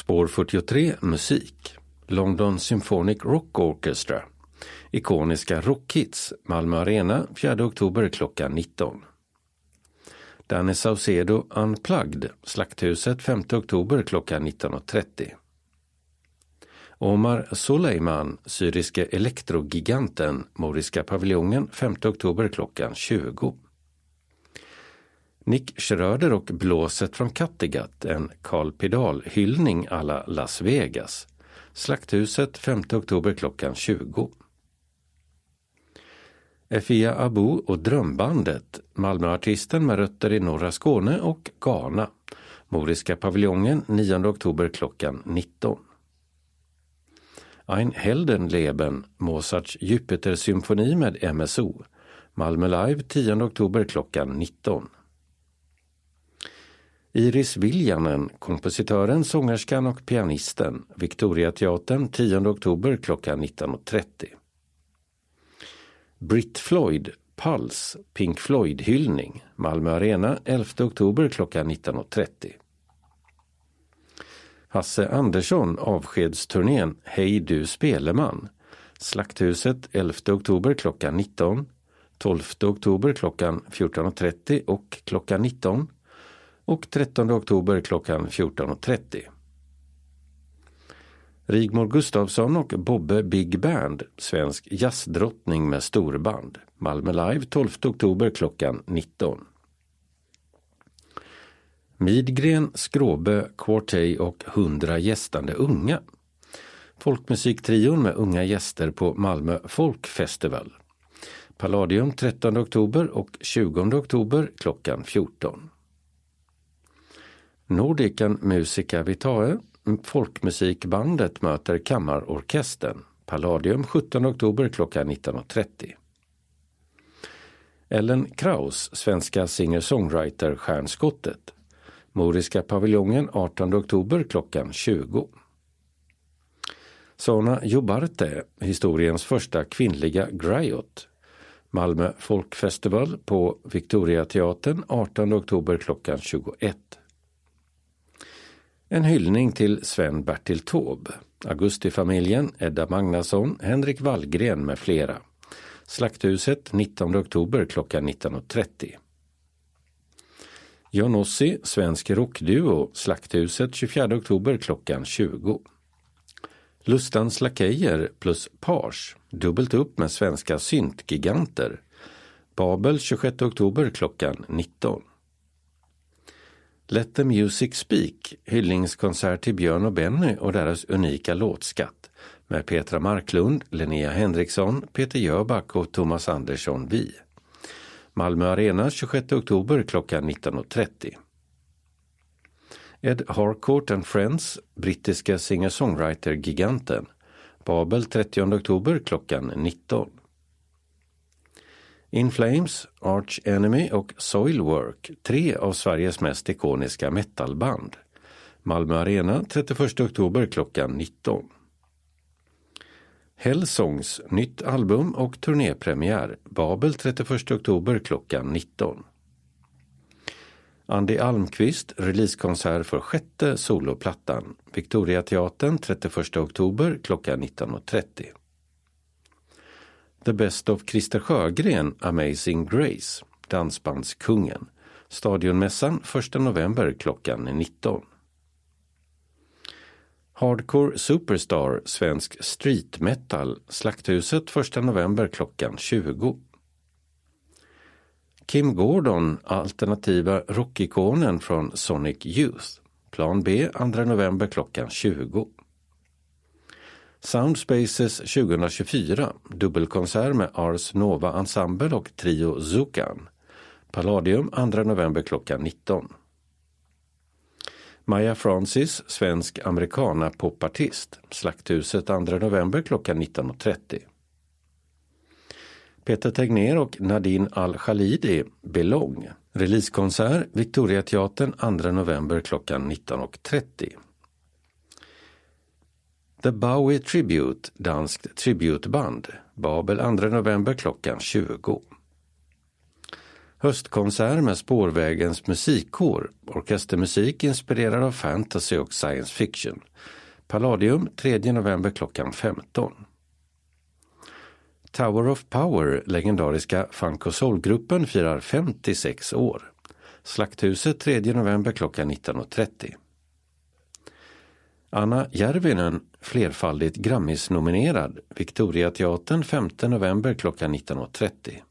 Spår 43 musik. London Symphonic Rock Orchestra. Ikoniska rockhits. Malmö Arena 4 oktober klockan 19. Danny Saucedo Unplugged. Slakthuset 5 oktober klockan 19.30. Omar Soleiman, syriske elektrogiganten, Moriska paviljongen 5 oktober klockan 20. Nick Schröder och Blåset från Kattegatt, en Carl Pedal-hyllning alla Las Vegas. Slakthuset 5 oktober klockan 20. Efia Abu och Drömbandet, Malmöartisten med rötter i norra Skåne och Ghana. Moriska paviljongen 9 oktober klockan 19. Ein Heldenleben, Mozarts Jupiter-symfoni med MSO. Malmö Live 10 oktober klockan 19. Iris Viljanen, kompositören, sångerskan och pianisten. Victoriateatern 10 oktober klockan 19.30. Britt Floyd, Puls, Pink Floyd-hyllning. Malmö Arena 11 oktober klockan 19.30. Hasse Andersson, avskedsturnén Hej du Speleman. Slakthuset 11 oktober klockan 19, 12 oktober klockan 14.30 och klockan 19 och 13 oktober klockan 14.30. Rigmor Gustafsson och Bobbe Big Band, svensk jazzdrottning med storband. Malmö Live 12 oktober klockan 19. Midgren, Skråbe, Quartet och 100 gästande unga. Folkmusiktrion med unga gäster på Malmö Folkfestival. Palladium 13 oktober och 20 oktober klockan 14. Nordican Musica Vitae, folkmusikbandet möter kammarorkestern. Palladium 17 oktober klockan 19.30. Ellen Kraus, svenska singer-songwriter Stjärnskottet. Moriska paviljongen 18 oktober klockan 20. Sona Jobarte, historiens första kvinnliga griot. Malmö Folkfestival på Victoriateatern 18 oktober klockan 21. En hyllning till Sven-Bertil Taube. Augustifamiljen, Edda Magnusson, Henrik Wallgren med flera. Slakthuset 19 oktober klockan 19.30. John Ossi, svensk rockduo, Slakthuset 24 oktober klockan 20. Lustans lakejer plus Page, dubbelt upp med svenska syntgiganter. Babel 26 oktober klockan 19. Let the Music Speak, hyllningskonsert till Björn och Benny och deras unika låtskatt med Petra Marklund, Linnea Henriksson, Peter Jöback och Thomas Andersson Vi. Malmö Arena 26 oktober klockan 19.30. Ed Harcourt and Friends, brittiska singer-songwriter-giganten. Babel 30 oktober klockan 19. In Flames, Arch Enemy och Soilwork, 3 av Sveriges mest ikoniska metalband. Malmö Arena 31 oktober klockan 19. Hellsongs, nytt album och turnépremiär. Babel 31 oktober klockan 19. Andy Almqvist, releasekonsert för 6:e soloplattan. Victoriateatern 31 oktober klockan 19.30. The Best of Christer Sjögren, Amazing Grace, dansbandskungen. Stadionmässan 1 november klockan 19. Hardcore Superstar, svensk street metal, Slakthuset 1 november klockan 20. Kim Gordon, alternativa rockikonen från Sonic Youth, Plan B 2 november klockan 20. Soundspaces 2024, dubbelkonsert med Ars Nova Ensemble och Trio Zukan. Palladium 2 november klockan 19. Maja Francis, svensk americana-popartist, Slakthuset 2 november klockan 19.30. Peter Tegnér och Nadine Al-Khalidi, Belong, releasekonsert, Victoriateatern 2 november klockan 19.30. The Bowie Tribute, danskt tributeband, Babel 2 november klockan 20. Höstkonsert med Spårvägens musikkår, orkestermusik inspirerad av fantasy och science fiction. Palladium 3 november klockan 15. Tower of Power, legendariska funk- och soulgruppen, firar 56 år. Slakthuset 3 november klockan 19.30. Anna Järvinen, flerfaldigt Grammis-nominerad, Victoriateatern 5 november klockan 19.30.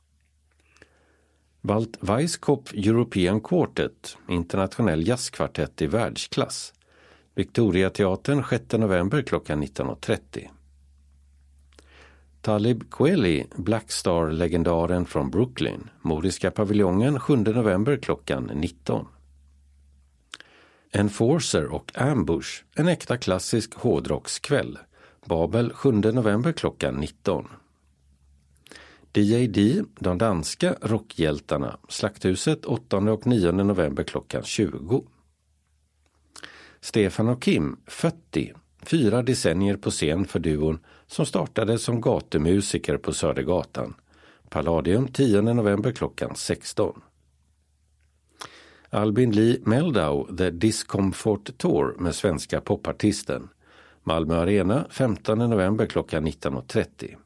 Walt Weiskopf European Quartet, internationell jazzkvartett i världsklass. Victoriateatern 6 november klockan 19.30. Talib Kweli, Blackstar-legendaren från Brooklyn, Moriska paviljongen 7 november klockan 19. Enforcer och Ambush, en äkta klassisk hårdrockskväll, Babel 7 november klockan 19. D.A.D., de danska rockhjältarna, Slakthuset 8 och 9 november klockan 20. Stefan och Kim, 40, 4 decennier på scen för duon som startade som gatumusiker på Södergatan. Palladium 10 november klockan 16. Albin Lee Meldau, The Discomfort Tour med svenska popartisten. Malmö Arena 15 november klockan 19.30.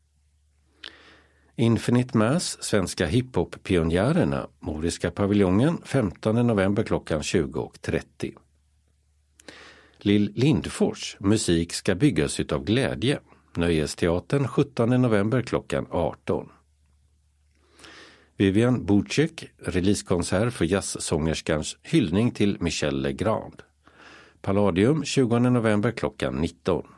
Infinite Mass, svenska hiphop-pionjärerna, Moriska paviljongen 15 november klockan 20.30. Lill Lindfors, musik ska byggas utav glädje, Nöjesteatern 17 november klockan 18. Vivian Bucek, releasekonsert för jazzsångerskans hyllning till Michel Legrand. Palladium 20 november klockan 19.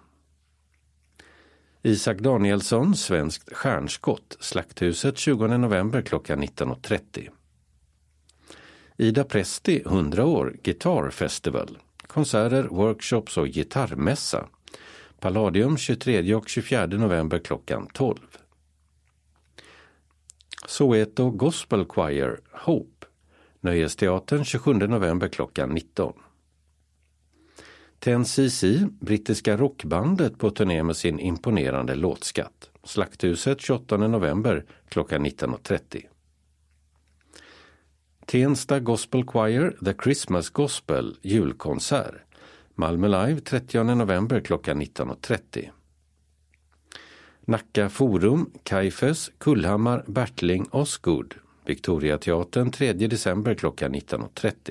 Isak Danielsson, svenskt stjärnskott, Slakthuset 20 november klockan 19.30. Ida Presti, 100 år, Guitar Festival, konserter, workshops och gitarrmässa. Palladium 23 och 24 november klockan 12. Soweto Gospel Choir, Hope, Nöjesteatern 27 november klockan 19. 10cc, brittiska rockbandet på turné med sin imponerande låtskatt. Slakthuset 28 november klockan 19.30. Tensta Gospel Choir, The Christmas Gospel, julkonsert. Malmö Live 30 november klockan 19.30. Nacka Forum, Kaifes, Kullhammar, Bertling, Osgood. Victoriateatern 3 december klockan 19.30.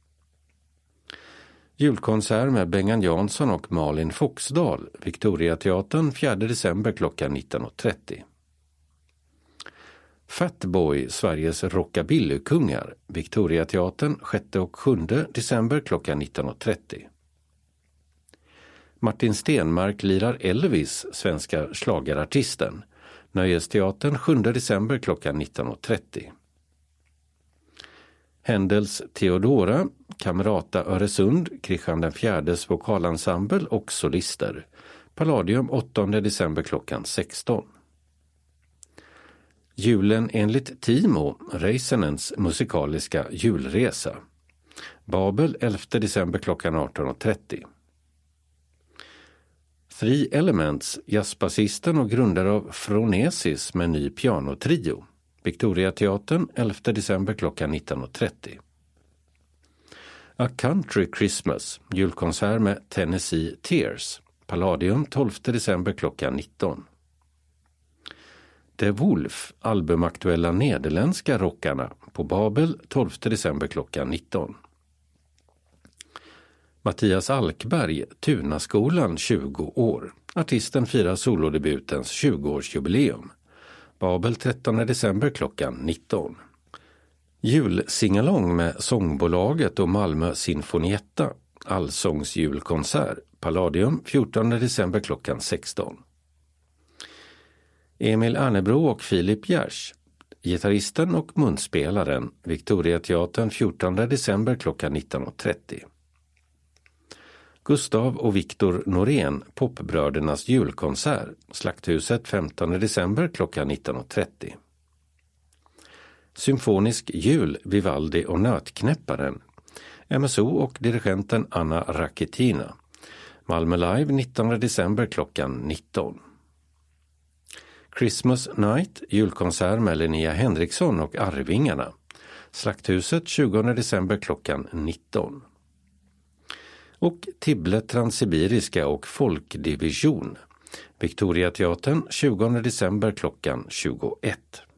Julkonsert med Bengan Jansson och Malin Foxdal, Victoriateatern 4 december klockan 19.30. Fatboy, Sveriges rockabillykungar, Victoriateatern 6 och 7 december klockan 19.30. Martin Stenmark lirar Elvis, svenska schlagerartisten, Nöjesteatern 7 december klockan 19.30. Händels Theodora, Kamerata Öresund, Kristian IVs vokalensemble och solister. Palladium 8 december klockan 16. Julen enligt Timo, Reisenens musikaliska julresa. Babel 11 december klockan 18.30. Three Elements, jazzbasisten och grundare av Phronesis med ny pianotrio. Victoriateatern 11 december klockan 19.30. A Country Christmas, julkonsert med Tennessee Tears. Palladium 12 december klockan 19. The Wolf, albumaktuella nederländska rockarna, på Babel 12 december klockan 19. Mattias Alkberg, Tunaskolan 20 år. Artisten firar solodebutens 20-årsjubileum. Babel 13 december klockan 19. Julsingalong med Sångbolaget och Malmö Sinfonietta. Allsångsjulkonsert. Palladium 14 december klockan 16. Emil Arnebro och Filip Gers, gitarristen och munspelaren, Victoriateatern 14 december klockan 19.30. Gustav och Viktor Norén, popbrödernas julkonsert, Slakthuset 15 december klockan 19.30. Symfonisk jul, Vivaldi och Nötknäpparen, MSO och dirigenten Anna Rakitina. Malmö Live 19 december klockan 19. Christmas Night, julkonsert med Linnea Henriksson och Arvingarna. Slakthuset 20 december klockan 19. Och Tibble Transsibiriska och Folkdivision. Victoriateatern 20 december klockan 21.